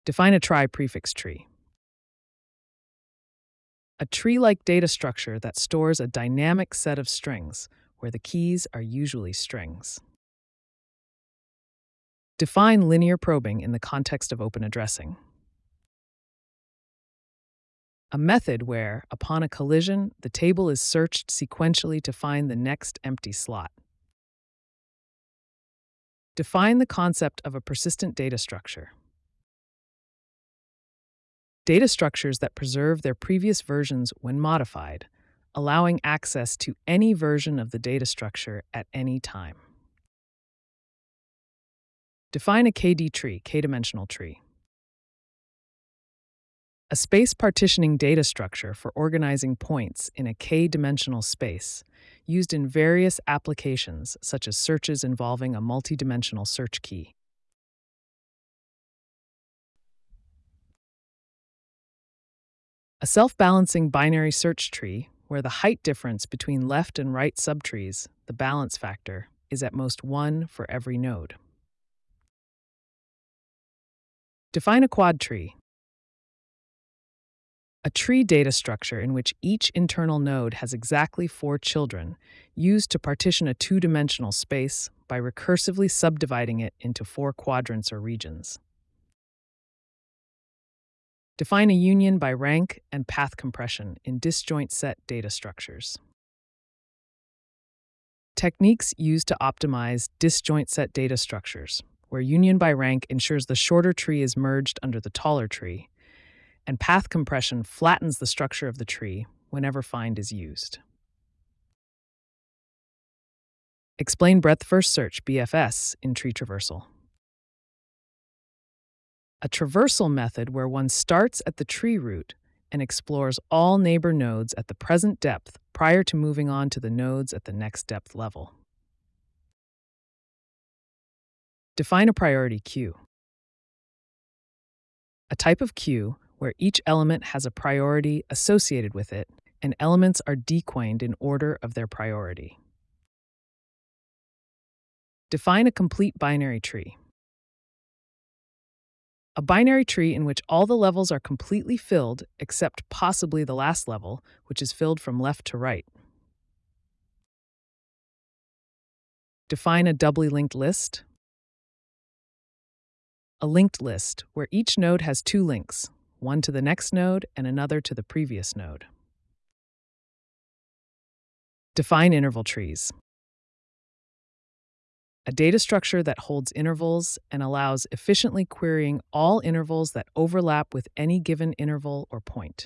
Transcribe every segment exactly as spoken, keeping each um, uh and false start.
Define a trie-prefix tree. A tree-like data structure that stores a dynamic set of strings, where the keys are usually strings. Define linear probing in the context of open addressing. A method where, upon a collision, the table is searched sequentially to find the next empty slot. Define the concept of a persistent data structure. Data structures that preserve their previous versions when modified, allowing access to any version of the data structure at any time. Define a K D tree, k-dimensional tree. A space partitioning data structure for organizing points in a k-dimensional space, used in various applications such as searches involving a multidimensional search key. A self-balancing binary search tree, where the height difference between left and right subtrees, the balance factor, is at most one for every node. Define a quad tree. A tree data structure in which each internal node has exactly four children, used to partition a two-dimensional space by recursively subdividing it into four quadrants or regions. Define a union by rank and path compression in disjoint set data structures. Techniques used to optimize disjoint set data structures, where union by rank ensures the shorter tree is merged under the taller tree, and path compression flattens the structure of the tree whenever find is used. Explain breadth-first search, B F S, in tree traversal. A traversal method where one starts at the tree root and explores all neighbor nodes at the present depth prior to moving on to the nodes at the next depth level. Define a priority queue. A type of queue where each element has a priority associated with it, and elements are dequained in order of their priority. Define a complete binary tree. A binary tree in which all the levels are completely filled except possibly the last level, which is filled from left to right. Define a doubly linked list. A linked list where each node has two links, one to the next node and another to the previous node. Define interval trees. A data structure that holds intervals and allows efficiently querying all intervals that overlap with any given interval or point.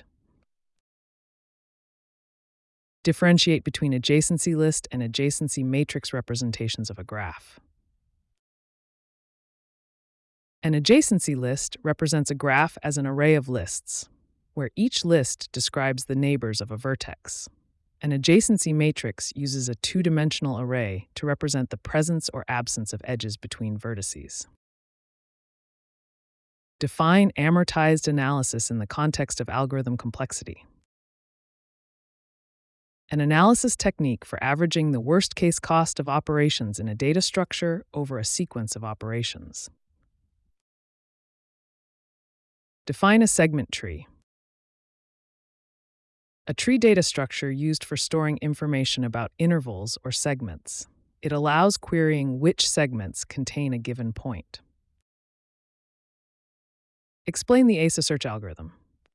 Differentiate between adjacency list and adjacency matrix representations of a graph. An adjacency list represents a graph as an array of lists, where each list describes the neighbors of a vertex. An adjacency matrix uses a two-dimensional array to represent the presence or absence of edges between vertices. Define amortized analysis in the context of algorithm complexity. An analysis technique for averaging the worst-case cost of operations in a data structure over a sequence of operations. Define a segment tree. A tree data structure used for storing information about intervals or segments. It allows querying which segments contain a given point. Explain the A S A search algorithm.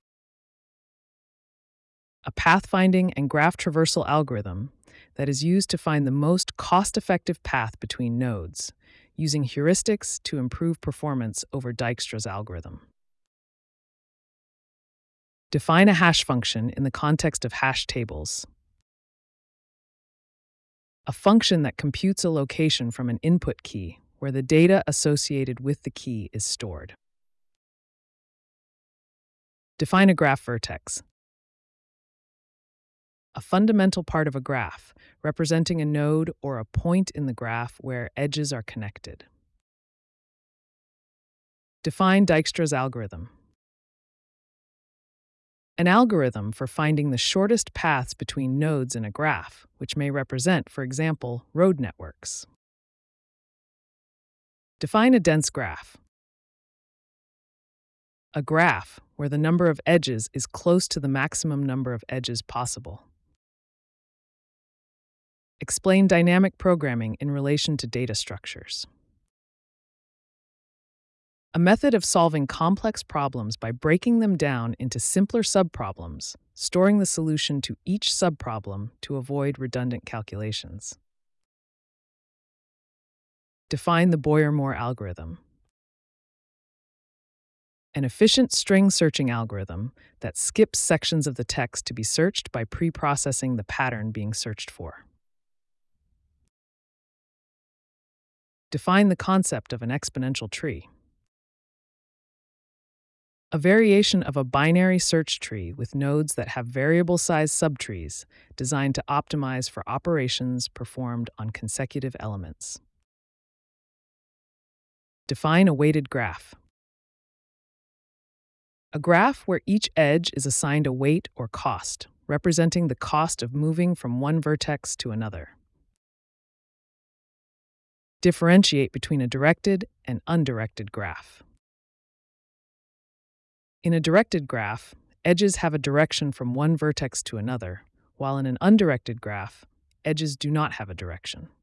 A pathfinding and graph traversal algorithm that is used to find the most cost-effective path between nodes, using heuristics to improve performance over Dijkstra's algorithm. Define a hash function in the context of hash tables. A function that computes a location from an input key where the data associated with the key is stored. Define a graph vertex. A fundamental part of a graph, representing a node or a point in the graph where edges are connected. Define Dijkstra's algorithm. An algorithm for finding the shortest paths between nodes in a graph, which may represent, for example, road networks. Define a dense graph. A graph where the number of edges is close to the maximum number of edges possible. Explain dynamic programming in relation to data structures. A method of solving complex problems by breaking them down into simpler subproblems, storing the solution to each subproblem to avoid redundant calculations. Define the Boyer-Moore algorithm. An efficient string searching algorithm that skips sections of the text to be searched by pre-processing the pattern being searched for. Define the concept of an exponential tree. A variation of a binary search tree with nodes that have variable-sized subtrees designed to optimize for operations performed on consecutive elements. Define a weighted graph. A graph where each edge is assigned a weight or cost, representing the cost of moving from one vertex to another. Differentiate between a directed and undirected graph. In a directed graph, edges have a direction from one vertex to another, while in an undirected graph, edges do not have a direction.